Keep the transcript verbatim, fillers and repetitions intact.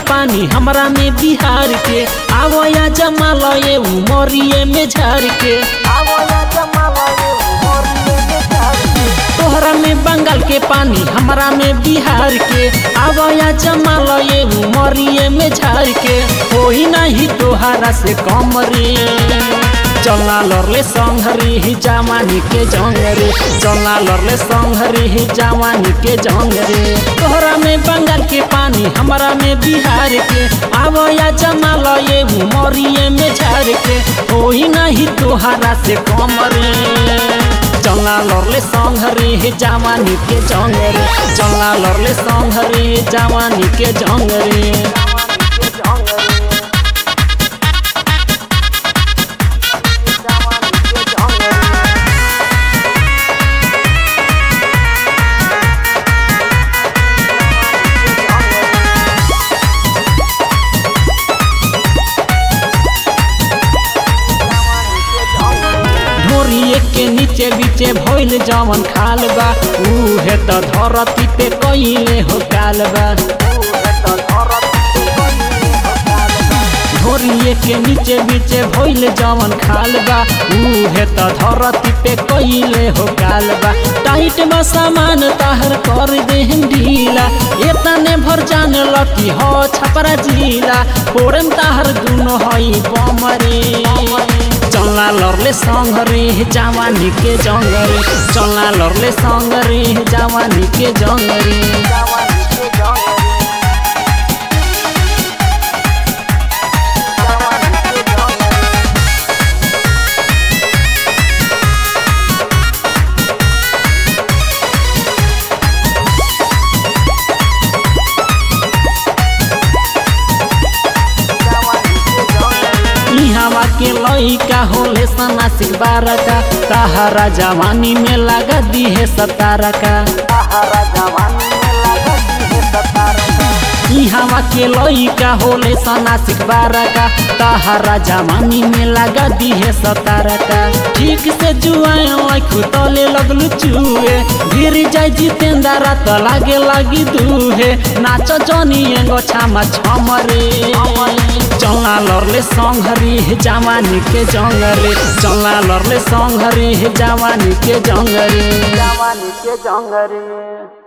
पानी हमरा में बिहार के आवया जमा लए उमरिए में झार के तोहरा में बंगाल के पानी हमरा में बिहार के आवया जमा लए उमरिए में झार के होई नहीं तोहरा से कम रे चलना लड़ले संघरी ही जवानी के जंग रे चलना लड़ले संघरी ही जवानी के जंग रे तोहरा में बंगाल के पानी हमरा में बिहार के आवया जमा लए उमरिए में झार के होई नहीं तोहरा से कम रे चलना लड़ले संघरी ही जवानी के जंग रे चलना लड़ले संघरी ही जवानी के जंग रे के नीचे बीचे भइल जवन खाल बा उहे त धरती पे कइले हो काल बा धोरिए के नीचे बीचे भइल जवन खाल बा उहे त धरती पे कइले हो काल बा टाइट बा सामान ताहर कर दे ढीला एतने भर जान लकी हो छपरा जिला फोरम ताहर दुनो हई बमरे चलना लड़ले संघरी जवानी के जंग रे चलना लड़ले संघरी जवानी के जंग रे हवा के लइका होले सनासिक बारका ताहरा जवानी में लगा दी है सतारा का हवा के लइका होले सनासिक बारका ताहरा जवानी में लगा दी है सतारा का ठीक से जुआए खुतले लगलू चूहे गिर जाए जितेंद्रा तो लागे लगी दूहे नाच जनी एगो छामा छमरे चलना लड़ले संघरी जवानी के जंग रे चलना लड़ले संघरी जवानी के जंग रे जवानी के जंग रे।